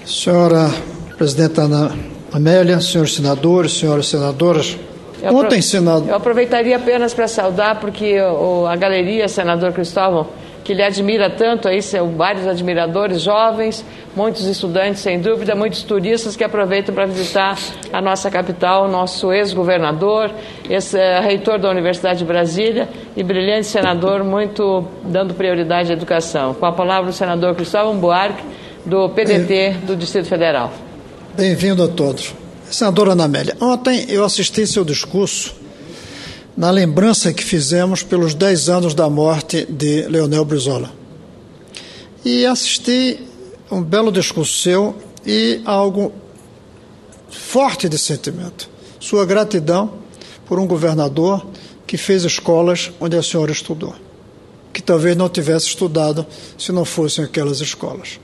Senhora presidenta Ana Amélia, senhores senadores, senhoras senadoras, ontem, senador... Eu aproveitaria apenas para saudar, porque a galeria, senador Cristóvão, que lhe admira tanto, aí são vários admiradores, jovens, muitos estudantes, sem dúvida, muitos turistas que aproveitam para visitar a nossa capital, nosso ex-governador, reitor da Universidade de Brasília e brilhante senador, muito dando prioridade à educação. Com a palavra o senador Cristóvão Buarque, do PDT do Distrito Federal. Bem-vindo a todos. Senadora Ana Amélia, ontem eu assisti seu discurso na lembrança que fizemos pelos 10 anos da morte de Leonel Brizola. E assisti um belo discurso seu e algo forte de sentimento. Sua gratidão por um governador que fez escolas onde a senhora estudou, que talvez não tivesse estudado se não fossem aquelas escolas.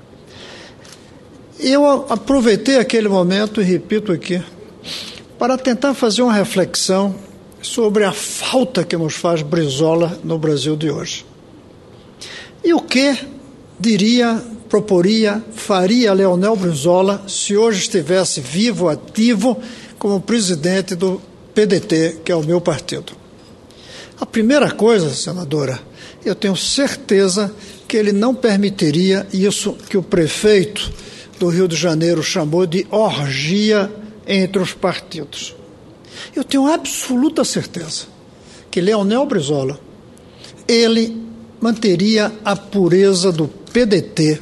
Eu aproveitei aquele momento, e repito aqui, para tentar fazer uma reflexão sobre a falta que nos faz Brizola no Brasil de hoje. E o que faria Leonel Brizola se hoje estivesse vivo, ativo, como presidente do PDT, que é o meu partido? A primeira coisa, senadora, eu tenho certeza que ele não permitiria isso que o prefeito do Rio de Janeiro chamou de orgia entre os partidos. Eu tenho absoluta certeza que Leonel Brizola, ele manteria a pureza do PDT,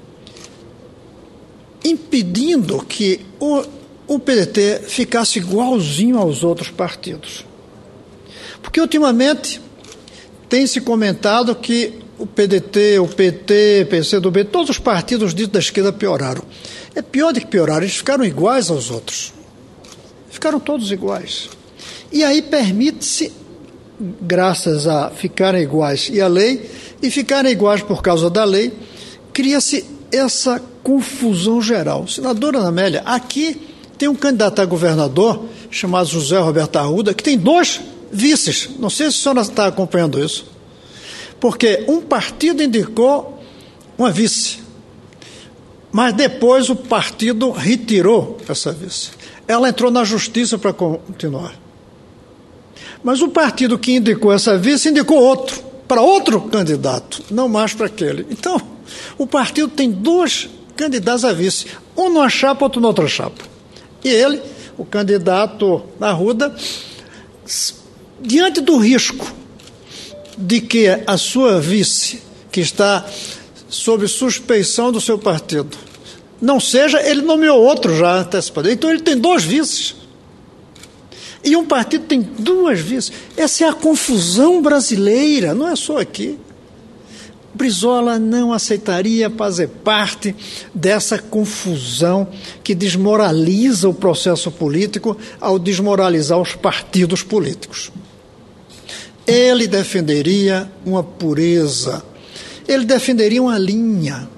impedindo que o PDT ficasse igualzinho aos outros partidos. Porque ultimamente tem se comentado que o PDT, o PT, PCdoB, todos os partidos ditos da esquerda pioraram. É pior do que pioraram, eles ficaram iguais aos outros. Ficaram todos iguais. E aí permite-se, graças a ficarem iguais e a lei, e ficarem iguais por causa da lei, cria-se essa confusão geral. Senadora Ana Amélia, aqui tem um candidato a governador, chamado José Roberto Arruda, que tem 2 vices. Não sei se a senhora está acompanhando isso. Porque um partido indicou uma vice, mas depois o partido retirou essa vice. Ela entrou na justiça para continuar. Mas o partido que indicou essa vice indicou outro, para outro candidato, não mais para aquele. Então, o partido tem 2 candidatos a vice, um numa chapa, outro na outra chapa. E ele, o candidato Arruda, diante do risco de que a sua vice, que está sob suspeição do seu partido, não seja, ele nomeou outro já antecipadamente. Então ele tem 2 vices. E um partido tem 2 vices. Essa é a confusão brasileira, não é só aqui. Brizola não aceitaria fazer parte dessa confusão que desmoraliza o processo político ao desmoralizar os partidos políticos. Ele defenderia uma pureza, ele defenderia uma linha.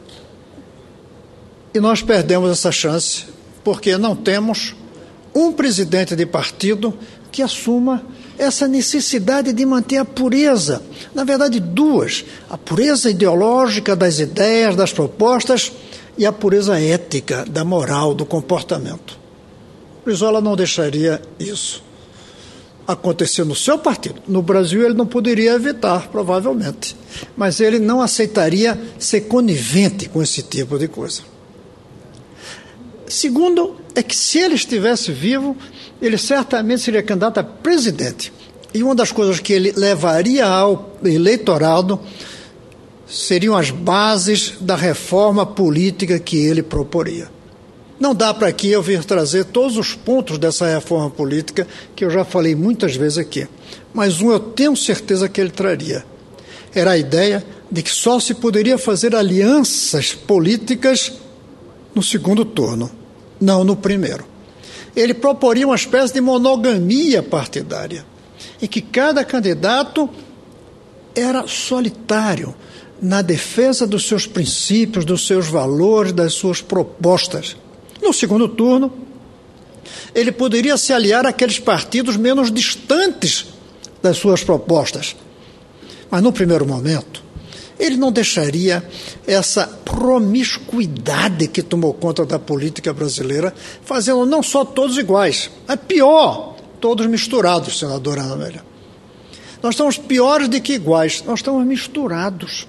E nós perdemos essa chance, porque não temos um presidente de partido que assuma essa necessidade de manter a pureza. Na verdade, 2, a pureza ideológica das ideias, das propostas, e a pureza ética, da moral, do comportamento. Brizola não deixaria isso acontecer no seu partido. No Brasil ele não poderia evitar, provavelmente, mas ele não aceitaria ser conivente com esse tipo de coisa. Segundo, é que se ele estivesse vivo, ele certamente seria candidato a presidente. E uma das coisas que ele levaria ao eleitorado seriam as bases da reforma política que ele proporia. Não dá para aqui eu vir trazer todos os pontos dessa reforma política, que eu já falei muitas vezes aqui. Mas eu tenho certeza que ele traria. Era a ideia de que só se poderia fazer alianças políticas no segundo turno, não no primeiro. Ele proporia uma espécie de monogamia partidária, em que cada candidato era solitário na defesa dos seus princípios, dos seus valores, das suas propostas. No segundo turno, ele poderia se aliar àqueles partidos menos distantes das suas propostas. Mas, no primeiro momento, Ele não deixaria essa promiscuidade que tomou conta da política brasileira, fazendo não só todos iguais, é pior, todos misturados, senadora Ana Amélia. Nós estamos piores do que iguais, nós estamos misturados.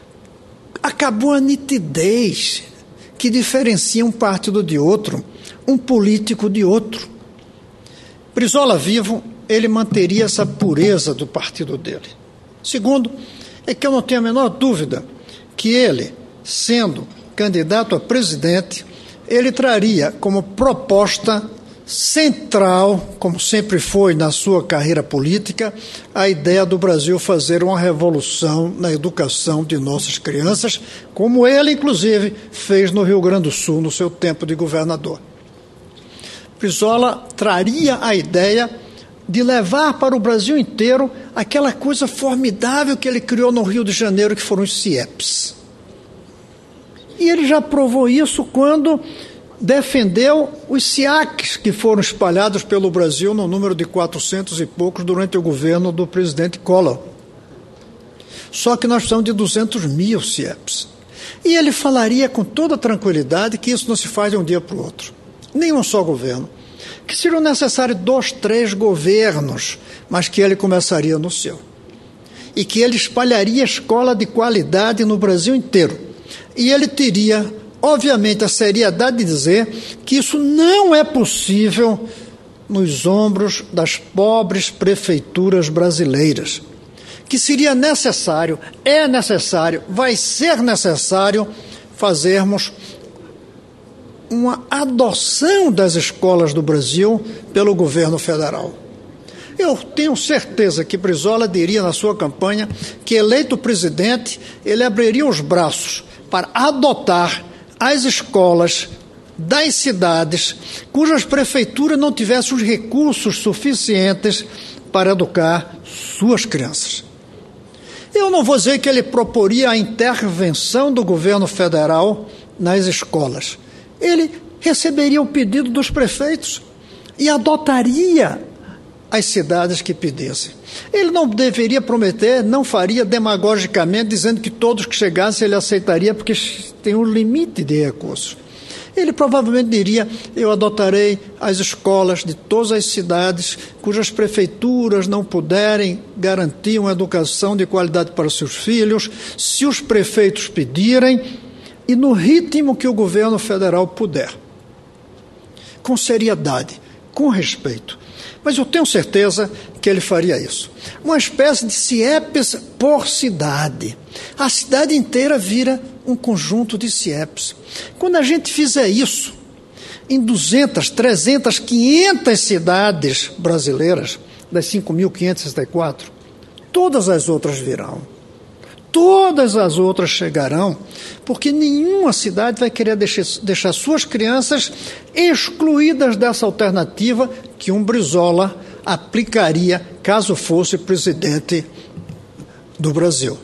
Acabou a nitidez que diferencia um partido de outro, um político de outro. Brizola vivo, ele manteria essa pureza do partido dele. Segundo, é que eu não tenho a menor dúvida que ele, sendo candidato a presidente, ele traria como proposta central, como sempre foi na sua carreira política, a ideia do Brasil fazer uma revolução na educação de nossas crianças, como ele, inclusive, fez no Rio Grande do Sul, no seu tempo de governador. Brizola traria a ideia de levar para o Brasil inteiro aquela coisa formidável que ele criou no Rio de Janeiro, que foram os CIEPs. E ele já provou isso quando defendeu os SIACs, que foram espalhados pelo Brasil no número de 400 e poucos durante o governo do presidente Collor. Só que nós precisamos de 200 mil SIEPs. E ele falaria com toda tranquilidade que isso não se faz de um dia para o outro. Nem um só governo. Que seriam necessários 2, 3 governos, mas que ele começaria no seu. E que ele espalharia escola de qualidade no Brasil inteiro. E ele teria, obviamente, a seriedade de dizer que isso não é possível nos ombros das pobres prefeituras brasileiras. Que seria necessário, é necessário, vai ser necessário fazermos uma adoção das escolas do Brasil pelo governo federal. Eu tenho certeza que Brizola diria na sua campanha que, eleito presidente, ele abriria os braços para adotar as escolas das cidades cujas prefeituras não tivessem os recursos suficientes para educar suas crianças. Eu não vou dizer que ele proporia a intervenção do governo federal nas escolas. Ele receberia o pedido dos prefeitos e adotaria as cidades que pedissem. Ele não deveria prometer, não faria demagogicamente, dizendo que todos que chegassem ele aceitaria, porque tem um limite de recursos. Ele provavelmente diria: eu adotarei as escolas de todas as cidades cujas prefeituras não puderem garantir uma educação de qualidade para seus filhos, se os prefeitos pedirem, e no ritmo que o governo federal puder. Com seriedade, com respeito. Mas eu tenho certeza que ele faria isso. Uma espécie de CIEPs por cidade. A cidade inteira vira um conjunto de CIEPs. Quando a gente fizer isso em 200, 300, 500 cidades brasileiras, das 5.564, todas as outras virão. Todas as outras chegarão, porque nenhuma cidade vai querer deixar suas crianças excluídas dessa alternativa que um Brizola aplicaria caso fosse presidente do Brasil.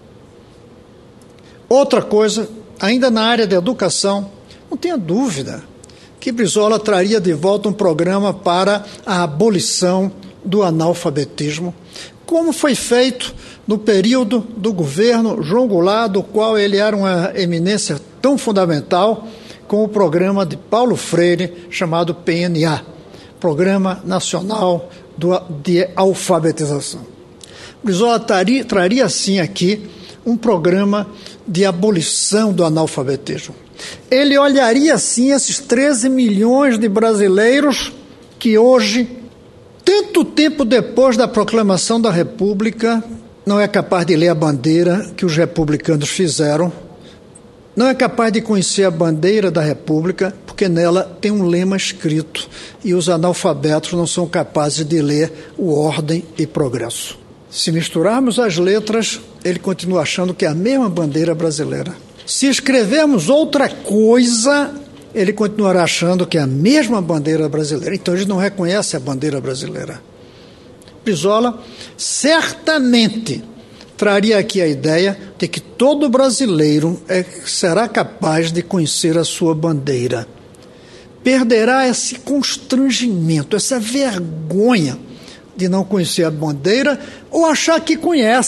Outra coisa, ainda na área da educação, não tenha dúvida que Brizola traria de volta um programa para a abolição do analfabetismo, como foi feito no período do governo João Goulart, do qual ele era uma eminência tão fundamental, com o programa de Paulo Freire, chamado PNA, Programa Nacional de Alfabetização. Brizola traria, sim, aqui um programa de abolição do analfabetismo. Ele olharia, sim, esses 13 milhões de brasileiros que hoje, tanto tempo depois da proclamação da República, não é capaz de ler a bandeira que os republicanos fizeram, não é capaz de conhecer a bandeira da República, porque nela tem um lema escrito e os analfabetos não são capazes de ler o Ordem e Progresso. Se misturarmos as letras, ele continua achando que é a mesma bandeira brasileira. Se escrevermos outra coisa, ele continuará achando que é a mesma bandeira brasileira. Então ele não reconhece a bandeira brasileira. Brizola certamente traria aqui a ideia de que todo brasileiro será capaz de conhecer a sua bandeira. Perderá esse constrangimento, essa vergonha de não conhecer a bandeira ou achar que conhece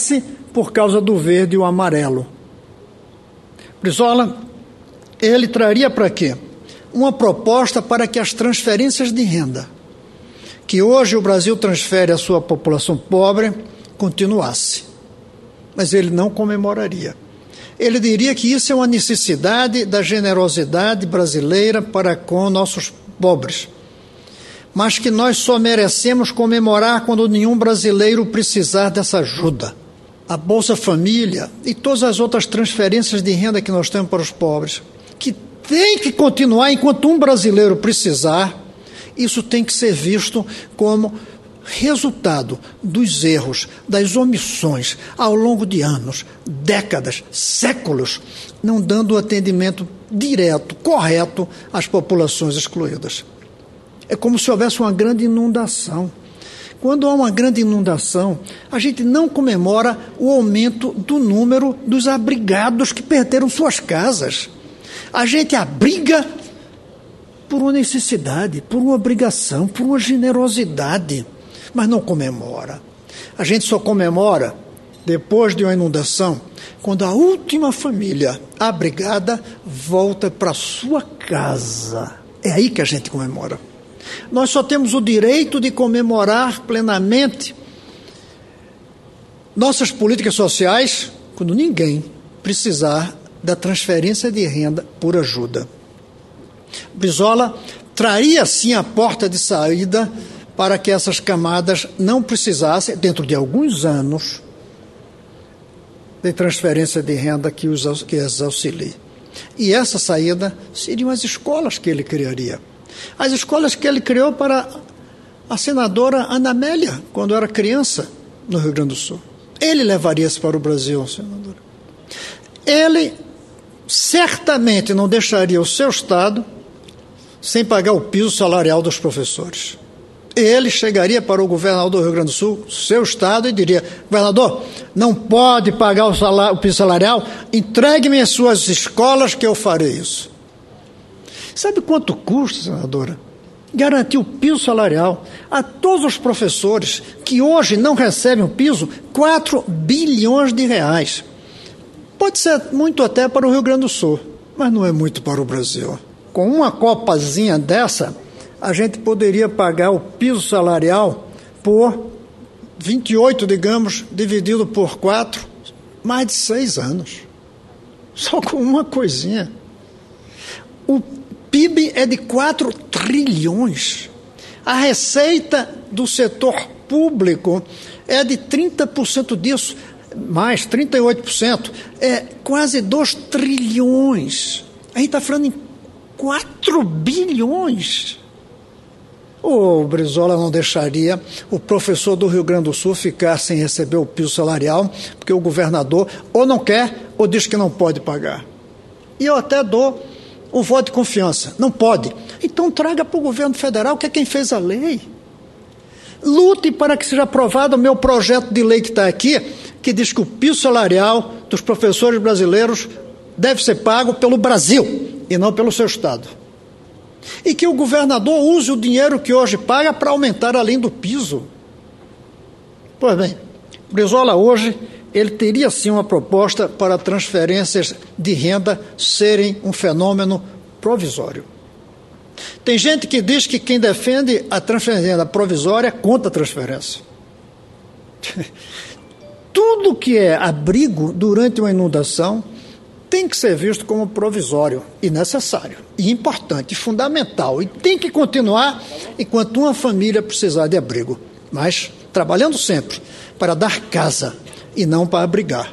por causa do verde e o amarelo. Brizola, ele traria para quê? Uma proposta para que as transferências de renda, que hoje o Brasil transfere à sua população pobre, continuasse. Mas ele não comemoraria. Ele diria que isso é uma necessidade da generosidade brasileira para com nossos pobres, mas que nós só merecemos comemorar quando nenhum brasileiro precisar dessa ajuda. A Bolsa Família e todas as outras transferências de renda que nós temos para os pobres, que tem que continuar enquanto um brasileiro precisar, isso tem que ser visto como resultado dos erros, das omissões ao longo de anos, décadas, séculos, não dando o atendimento direto, correto às populações excluídas. É como se houvesse uma grande inundação. Quando há uma grande inundação, a gente não comemora o aumento do número dos abrigados que perderam suas casas. A gente abriga por uma necessidade, por uma obrigação, por uma generosidade, mas não comemora. A gente só comemora depois de uma inundação, quando a última família abrigada volta para sua casa. É aí que a gente comemora. Nós só temos o direito de comemorar plenamente nossas políticas sociais quando ninguém precisar da transferência de renda por ajuda. Brizola traria sim a porta de saída para que essas camadas não precisassem, dentro de alguns anos, de transferência de renda que as auxilie. E essa saída seriam as escolas que ele criaria. As escolas que ele criou para a senadora Ana Amélia, quando era criança, no Rio Grande do Sul. Ele levaria isso para o Brasil, senadora. Ele certamente não deixaria o seu Estado sem pagar o piso salarial dos professores. Ele chegaria para o governador do Rio Grande do Sul, seu Estado, e diria: governador, não pode pagar o piso salarial, entregue-me as suas escolas que eu farei isso. Sabe quanto custa, senadora, garantir o piso salarial a todos os professores que hoje não recebem o piso? 4 bilhões de reais. Pode ser muito até para o Rio Grande do Sul, mas não é muito para o Brasil. Com uma copazinha dessa, a gente poderia pagar o piso salarial por 28, digamos, dividido por 4, mais de 6 anos. Só com uma coisinha. O PIB é de 4 trilhões. A receita do setor público é de 30% disso, mais 38%, é quase 2 trilhões. A gente está falando em 4 bilhões. O Brizola não deixaria o professor do Rio Grande do Sul ficar sem receber o piso salarial, porque o governador ou não quer ou diz que não pode pagar. E eu até dou o voto de confiança. Não pode. Então traga para o governo federal, que é quem fez a lei. Lute para que seja aprovado o meu projeto de lei que está aqui, que diz que o piso salarial dos professores brasileiros deve ser pago pelo Brasil e não pelo seu Estado. E que o governador use o dinheiro que hoje paga para aumentar além do piso. Pois bem, Brizola hoje, ele teria sim uma proposta para transferências de renda serem um fenômeno provisório. Tem gente que diz que quem defende a transferência de renda provisória é contra a transferência. Tudo que é abrigo durante uma inundação tem que ser visto como provisório e necessário, e importante, e fundamental, e tem que continuar enquanto uma família precisar de abrigo, mas trabalhando sempre para dar casa e não para abrigar.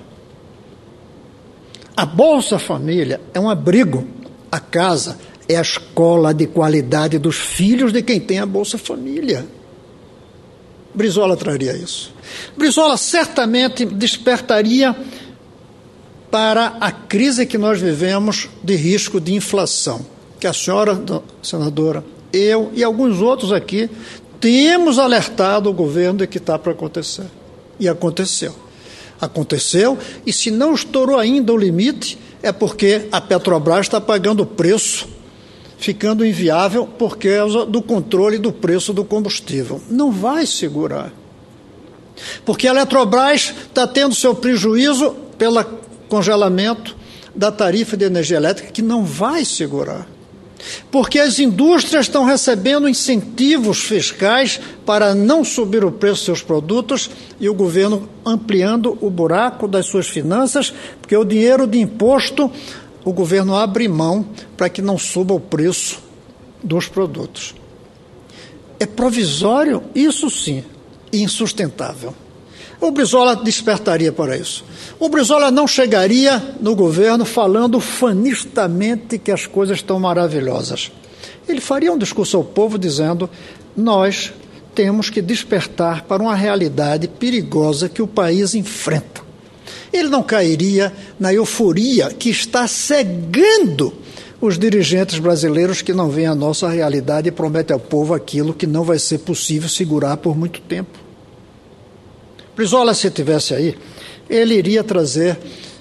A Bolsa Família é um abrigo, a casa é a escola de qualidade dos filhos de quem tem a Bolsa Família. Brizola traria isso. Brizola certamente despertaria para a crise que nós vivemos de risco de inflação, que a senhora, senadora, eu e alguns outros aqui temos alertado o governo de que está para acontecer. E aconteceu. Aconteceu, e se não estourou ainda o limite, é porque a Petrobras está pagando o preço, ficando inviável por causa do controle do preço do combustível. Não vai segurar. Porque a Eletrobras está tendo seu prejuízo pelo congelamento da tarifa de energia elétrica, que não vai segurar. Porque as indústrias estão recebendo incentivos fiscais para não subir o preço dos seus produtos e o governo ampliando o buraco das suas finanças, porque o dinheiro de imposto o governo abre mão para que não suba o preço dos produtos. É provisório, isso sim, e insustentável. O Brizola despertaria para isso. O Brizola não chegaria no governo falando fanistamente que as coisas estão maravilhosas. Ele faria um discurso ao povo dizendo: nós temos que despertar para uma realidade perigosa que o país enfrenta. Ele não cairia na euforia que está cegando os dirigentes brasileiros que não veem a nossa realidade e prometem ao povo aquilo que não vai ser possível segurar por muito tempo. Brizola, se estivesse aí, ele iria trazer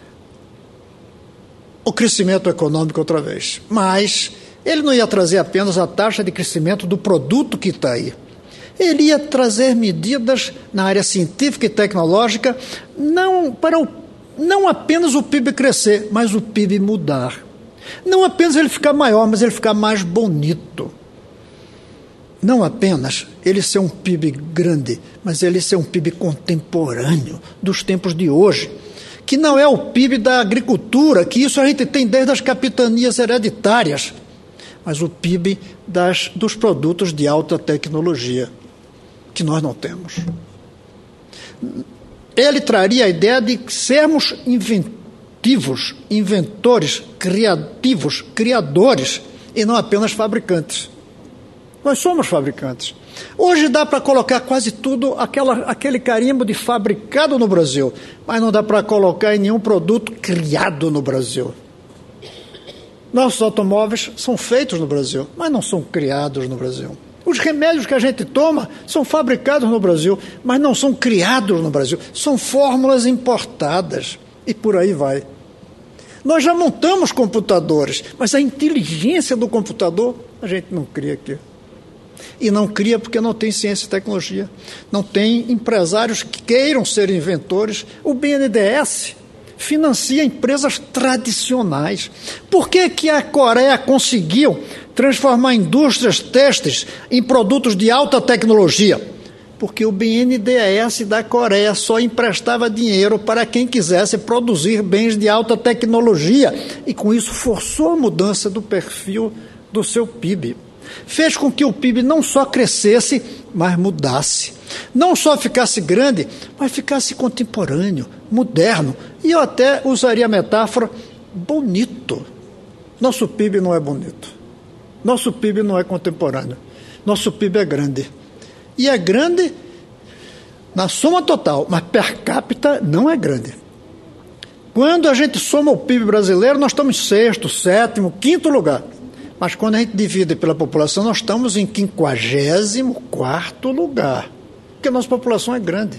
o crescimento econômico outra vez. Mas ele não ia trazer apenas a taxa de crescimento do produto que está aí. Ele ia trazer medidas na área científica e tecnológica, não apenas o PIB crescer, mas o PIB mudar. Não apenas ele ficar maior, mas ele ficar mais bonito. Não apenas ele ser um PIB grande, mas ele ser um PIB contemporâneo dos tempos de hoje, que não é o PIB da agricultura, que isso a gente tem desde as capitanias hereditárias, mas o PIB dos produtos de alta tecnologia, que nós não temos. Ele traria a ideia de sermos inventivos, inventores, criativos, criadores, e não apenas fabricantes. Nós somos fabricantes. Hoje dá para colocar quase tudo, aquele carimbo de fabricado no Brasil, mas não dá para colocar em nenhum produto criado no Brasil. Nossos automóveis são feitos no Brasil, mas não são criados no Brasil. Os remédios que a gente toma são fabricados no Brasil, mas não são criados no Brasil. São fórmulas importadas e por aí vai. Nós já montamos computadores, mas a inteligência do computador a gente não cria aqui. E não cria porque não tem ciência e tecnologia. Não tem empresários que queiram ser inventores. O BNDES financia empresas tradicionais. Por que a Coreia conseguiu transformar indústrias têxteis em produtos de alta tecnologia? Porque o BNDES da Coreia só emprestava dinheiro para quem quisesse produzir bens de alta tecnologia e com isso forçou a mudança do perfil do seu PIB. Fez com que o PIB não só crescesse, mas mudasse. Não só ficasse grande, mas ficasse contemporâneo, moderno. E eu até usaria a metáfora bonito. Nosso PIB não é bonito. Nosso PIB não é contemporâneo. Nosso PIB é grande. E é grande na soma total, mas per capita não é grande. Quando a gente soma o PIB brasileiro, nós estamos em 6º, 7º, 5º lugar. Mas quando a gente divide pela população, nós estamos em 54º lugar. Porque a nossa população é grande.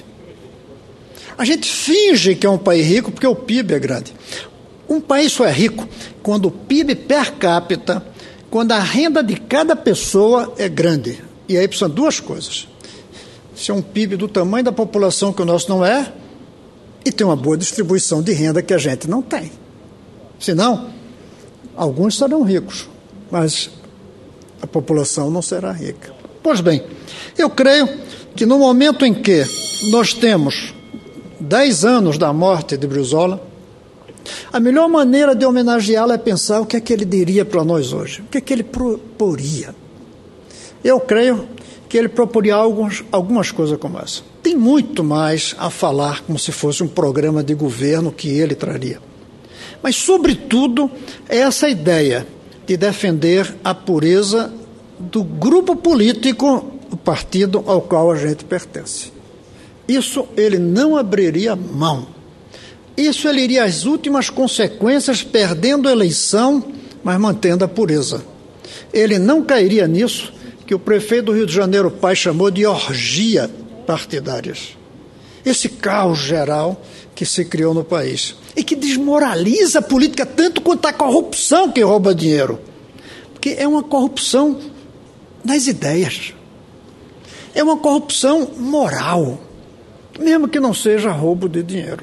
A gente finge que é um país rico porque o PIB é grande. Um país só é rico quando o PIB per capita, quando a renda de cada pessoa é grande. E aí precisam duas coisas. Se é um PIB do tamanho da população que o nosso não é, e tem uma boa distribuição de renda que a gente não tem. Senão, alguns serão ricos, mas a população não será rica. Pois bem, eu creio que no momento em que nós temos 10 anos da morte de Brizola, a melhor maneira de homenageá-lo é pensar o que é que ele diria para nós hoje, o que é que ele proporia. Eu creio que ele proporia algumas coisas como essa. Tem muito mais a falar, como se fosse um programa de governo que ele traria. Mas, sobretudo, é essa ideia de defender a pureza do grupo político, o partido ao qual a gente pertence. Isso ele não abriria mão. Isso ele iria às últimas consequências, perdendo a eleição, mas mantendo a pureza. Ele não cairia nisso que o prefeito do Rio de Janeiro, Pai, chamou de orgia partidárias. Esse caos geral que se criou no país e que desmoraliza a política tanto quanto a corrupção que rouba dinheiro. Porque é uma corrupção nas ideias. É uma corrupção moral. mesmo que não seja roubo de dinheiro.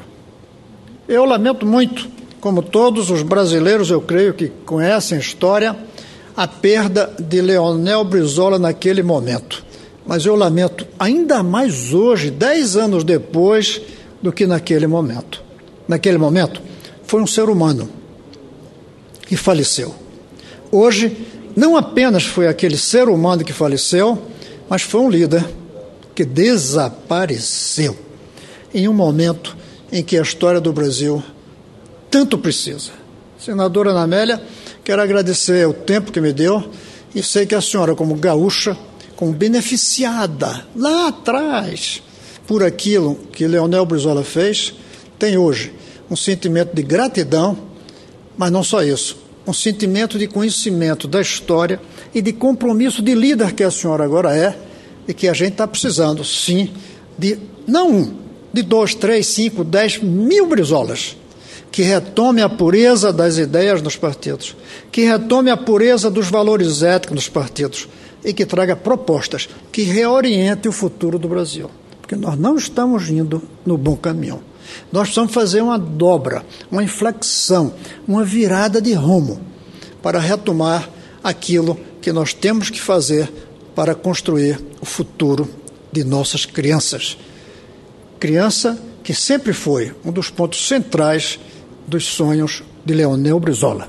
Eu lamento muito, como todos os brasileiros, eu creio que conhecem a história, a perda de Leonel Brizola naquele momento. Mas eu lamento ainda mais hoje, 10 anos depois, do que naquele momento. Naquele momento, foi um ser humano que faleceu. Hoje, não apenas foi aquele ser humano que faleceu, mas foi um líder que desapareceu em um momento em que a história do Brasil tanto precisa. Senadora Ana Amélia, quero agradecer o tempo que me deu e sei que a senhora, como gaúcha, como beneficiada lá atrás por aquilo que Leonel Brizola fez, tem hoje um sentimento de gratidão, mas não só isso, um sentimento de conhecimento da história e de compromisso de líder que a senhora agora é e que a gente está precisando, sim, de não um, de 2, 3, 5, 10 mil Brizolas, que retome a pureza das ideias nos partidos, que retome a pureza dos valores éticos nos partidos e que traga propostas que reorientem o futuro do Brasil. Porque nós não estamos indo no bom caminho. Nós precisamos fazer uma dobra, uma inflexão, uma virada de rumo para retomar aquilo que nós temos que fazer para construir o futuro de nossas crianças. Criança que sempre foi um dos pontos centrais dos sonhos de Leonel Brizola.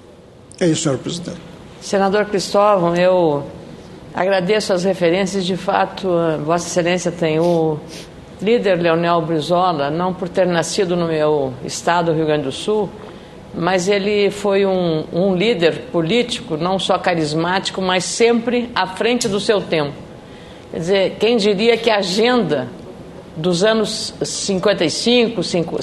É isso, senhor presidente. Senador Cristóvão, eu agradeço as referências. De fato, Vossa Excelência tem o líder Leonel Brizola, não por ter nascido no meu estado, Rio Grande do Sul, mas ele foi um líder político, não só carismático, mas sempre à frente do seu tempo. Quer dizer, quem diria que a agenda dos anos 55,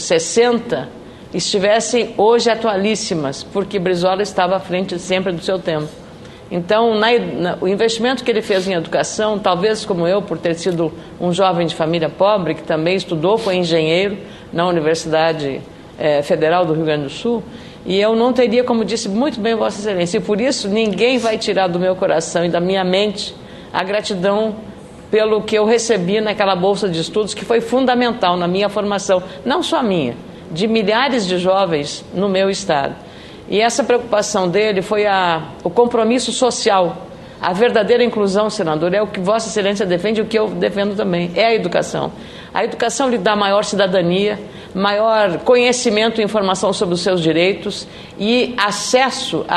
60 estivessem hoje atualíssimas, porque Brizola estava à frente sempre do seu tempo. Então, o investimento que ele fez em educação, talvez como eu, por ter sido um jovem de família pobre, que também estudou, foi engenheiro na Universidade Federal do Rio Grande do Sul, e eu não teria, como disse muito bem Vossa Excelência, e por isso ninguém vai tirar do meu coração e da minha mente a gratidão pelo que eu recebi naquela bolsa de estudos, que foi fundamental na minha formação, não só a minha, de milhares de jovens no meu estado. E essa preocupação dele foi o compromisso social, a verdadeira inclusão, senador, é o que Vossa Excelência defende e o que eu defendo também, é a educação. A educação lhe dá maior cidadania, maior conhecimento e informação sobre os seus direitos e acesso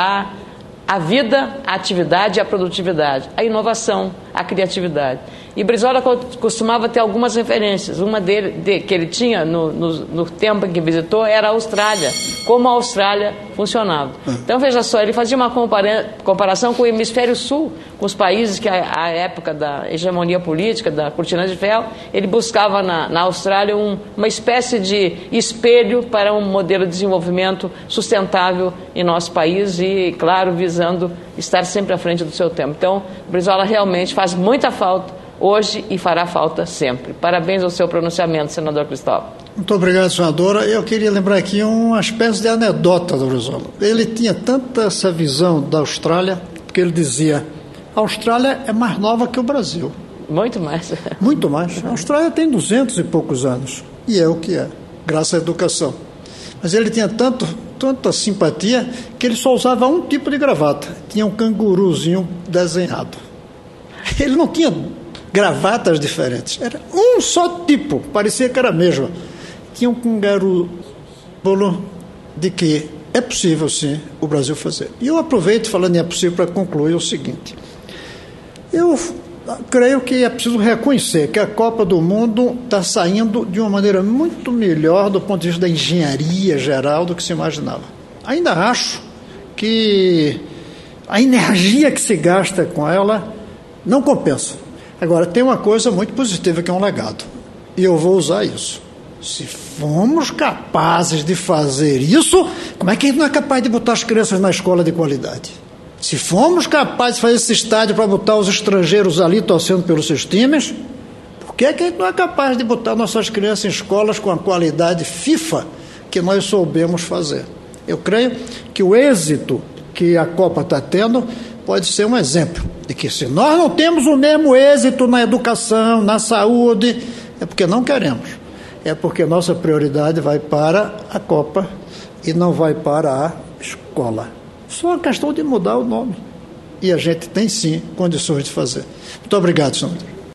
à vida, à atividade, à produtividade, à inovação, à criatividade. E Brizola costumava ter algumas referências. Uma que ele tinha no tempo em que visitou era a Austrália, como a Austrália funcionava. Então, veja só, ele fazia uma comparação com o hemisfério sul, com os países que, à época da hegemonia política, da cortina de ferro, ele buscava na Austrália uma espécie de espelho para um modelo de desenvolvimento sustentável em nosso país e, claro, visando estar sempre à frente do seu tempo. Então, Brizola realmente faz muita falta hoje e fará falta sempre. Parabéns ao seu pronunciamento, senador Cristóvão. Muito obrigado, senadora. Eu queria lembrar aqui uma espécie de anedota do Brizola. Ele tinha tanta essa visão da Austrália, porque ele dizia, a Austrália é mais nova que o Brasil. Muito mais. Muito mais. A Austrália tem 200 e poucos anos, e é o que é, graças à educação. Mas ele tinha tanta simpatia, que ele só usava um tipo de gravata. Tinha um canguruzinho desenhado. Ele não tinha gravatas diferentes, era um só tipo, parecia que era a mesma. Tinha um cangaru de que é possível sim o Brasil fazer. E eu aproveito, falando em é possível, para concluir o seguinte: eu creio que é preciso reconhecer que a Copa do Mundo está saindo de uma maneira muito melhor do ponto de vista da engenharia geral do que se imaginava. Ainda acho que a energia que se gasta com ela não compensa. Agora, tem uma coisa muito positiva que é um legado, e eu vou usar isso. Se formos capazes de fazer isso, como é que a gente não é capaz de botar as crianças na escola de qualidade? Se formos capazes de fazer esse estádio para botar os estrangeiros ali torcendo pelos seus times, por que a gente não é capaz de botar nossas crianças em escolas com a qualidade FIFA que nós soubemos fazer? Eu creio que o êxito que a Copa está tendo pode ser um exemplo de que se nós não temos o mesmo êxito na educação, na saúde, é porque não queremos. É porque nossa prioridade vai para a Copa e não vai para a escola. Só uma questão de mudar o nome. E a gente tem, sim, condições de fazer. Muito obrigado, senhor.